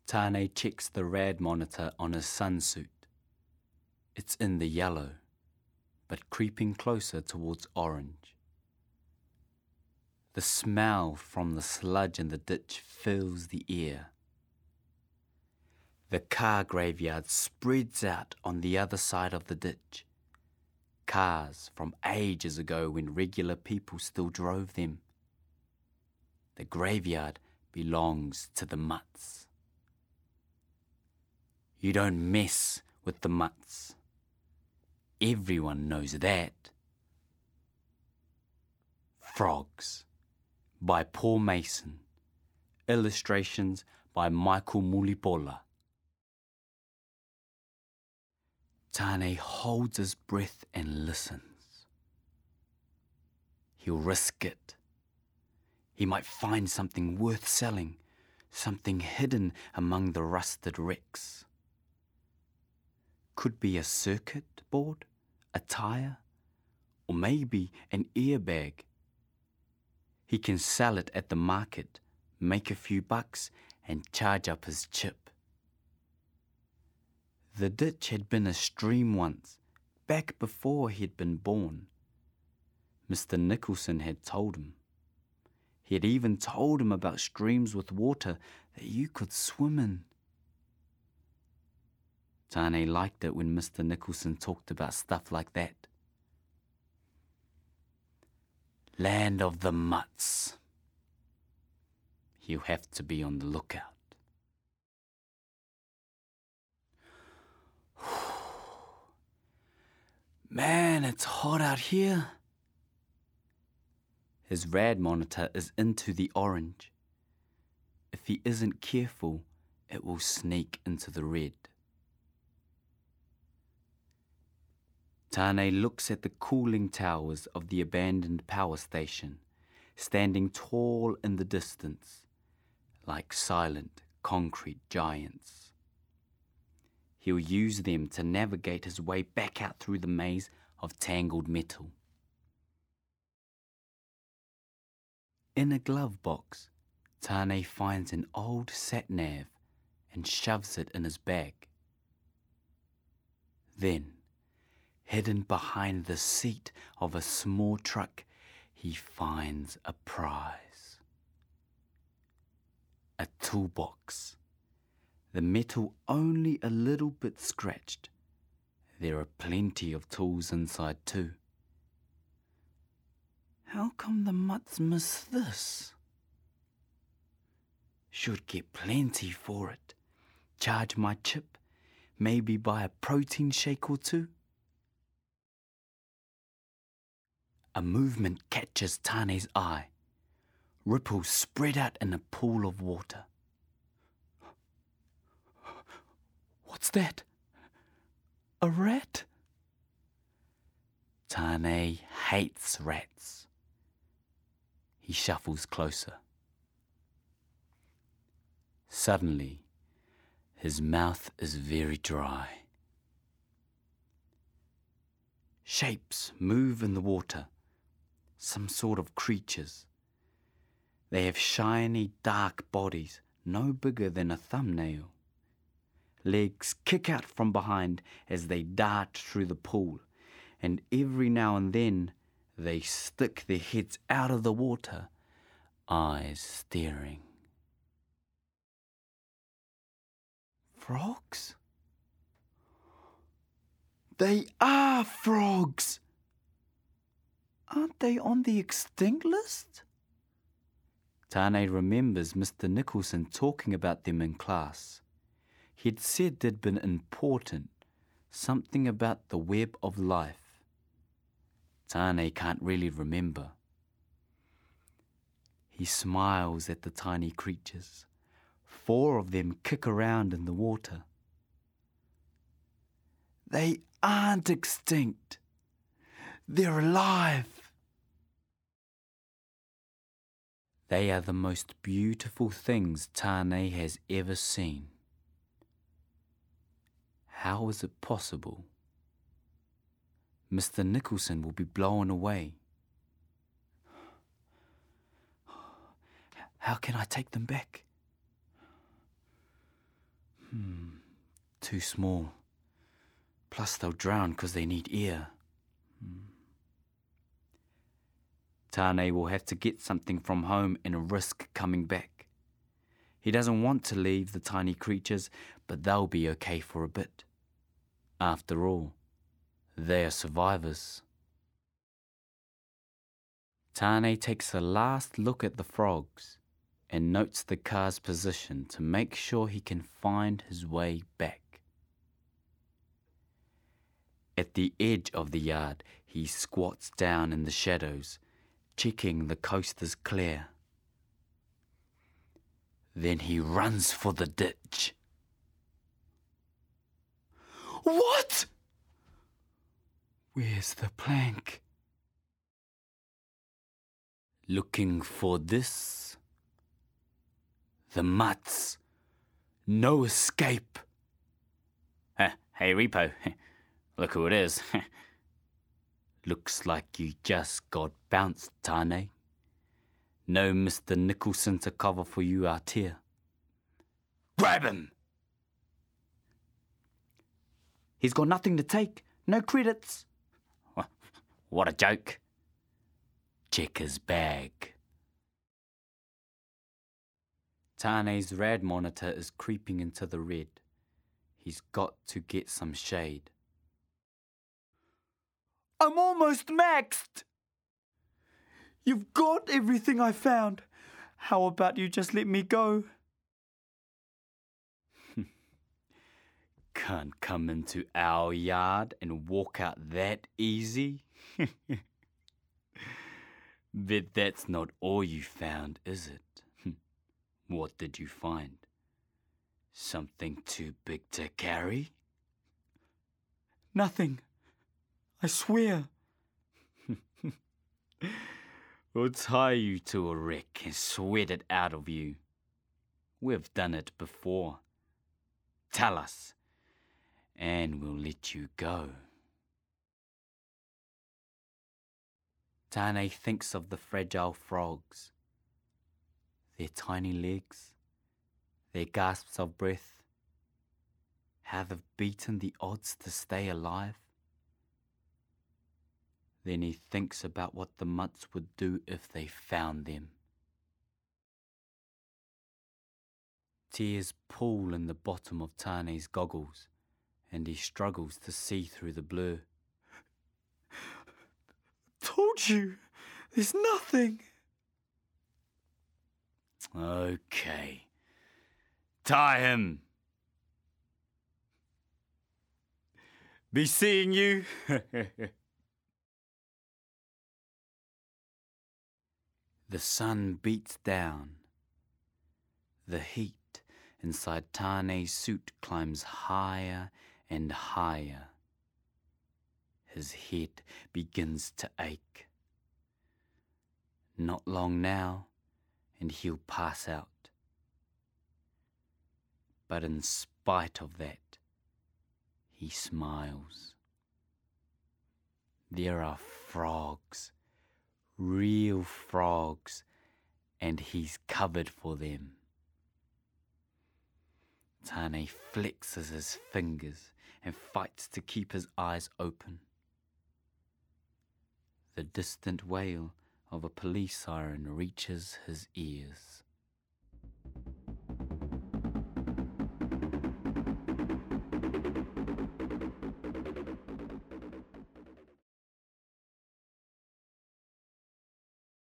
Tane checks the rad monitor on his sunsuit. It's in the yellow, but creeping closer towards orange. The smell from the sludge in the ditch fills the air. The car graveyard spreads out on the other side of the ditch. Cars from ages ago when regular people still drove them. The graveyard belongs to the mutts. You don't mess with the mutts. Everyone knows that. Frogs by Paul Mason. Illustrations by Michael Mulipola. Tane holds his breath and listens. He'll risk it. He might find something worth selling, something hidden among the rusted wrecks. Could be a circuit board, a tire, or maybe an airbag. He can sell it at the market, make a few bucks, and charge up his chip. The ditch had been a stream once, back before he had been born. Mr. Nicholson had told him. He had even told him about streams with water that you could swim in. Tane liked it when Mr. Nicholson talked about stuff like that. Land of the mutts. He'll have to be on the lookout. Man, it's hot out here. His rad monitor is into the orange. If he isn't careful, it will sneak into the red. Tane looks at the cooling towers of the abandoned power station, standing tall in the distance, like silent concrete giants. He'll use them to navigate his way back out through the maze of tangled metal. In a glove box, Tane finds an old sat-nav and shoves it in his bag. Then, hidden behind the seat of a small truck, he finds a prize. A toolbox. The metal only a little bit scratched. There are plenty of tools inside too. How come the mutts miss this? Should get plenty for it. Charge my chip, maybe buy a protein shake or two. A movement catches Tane's eye. Ripples spread out in a pool of water. What's that? A rat? Tane hates rats. He shuffles closer. Suddenly, his mouth is very dry. Shapes move in the water. Some sort of creatures. They have shiny, dark bodies, no bigger than a thumbnail. Legs kick out from behind as they dart through the pool, and every now and then they stick their heads out of the water, eyes staring. Frogs? They are frogs! Aren't they on the extinct list? Tane remembers Mr. Nicholson talking about them in class. He'd said they'd been important, something about the web of life. Tane can't really remember. He smiles at the tiny creatures. 4 of them kick around in the water. They aren't extinct. They're alive. They are the most beautiful things Tane has ever seen. How is it possible? Mr. Nicholson will be blown away. How can I take them back? Too small. Plus they'll drown because they need air. Tane will have to get something from home and risk coming back. He doesn't want to leave the tiny creatures, but they'll be okay for a bit. After all, they are survivors. Tane takes a last look at the frogs and notes the car's position to make sure he can find his way back. At the edge of the yard, he squats down in the shadows, checking the coast is clear. Then he runs for the ditch. What? Where's the plank? Looking for this? The mutts. No escape. Hey, Repo. Look who it is. Looks like you just got bounced, Tane. No Mr. Nicholson to cover for you out here. Grab him! He's got nothing to take. No credits. What a joke. Check his bag. Tane's rad monitor is creeping into the red. He's got to get some shade. I'm almost maxed! You've got everything I found. How about you just let me go? Can't come into our yard and walk out that easy? Bet that's not all you found, is it? What did you find? Something too big to carry? Nothing. I swear. We'll tie you to a wreck and sweat it out of you. We've done it before. Tell us, and we'll let you go. Tane thinks of the fragile frogs, their tiny legs, their gasps of breath, how they've beaten the odds to stay alive. Then he thinks about what the mutts would do if they found them. Tears pool in the bottom of Tane's goggles, and he struggles to see through the blur. Told you, there's nothing. Okay. Tie him. Be seeing you. The sun beats down. The heat inside Tane's suit climbs higher and higher. His head begins to ache. Not long now, and he'll pass out. But in spite of that, he smiles. There are frogs, real frogs, and he's covered for them. Tane flexes his fingers and fights to keep his eyes open. The distant wail of a police siren reaches his ears.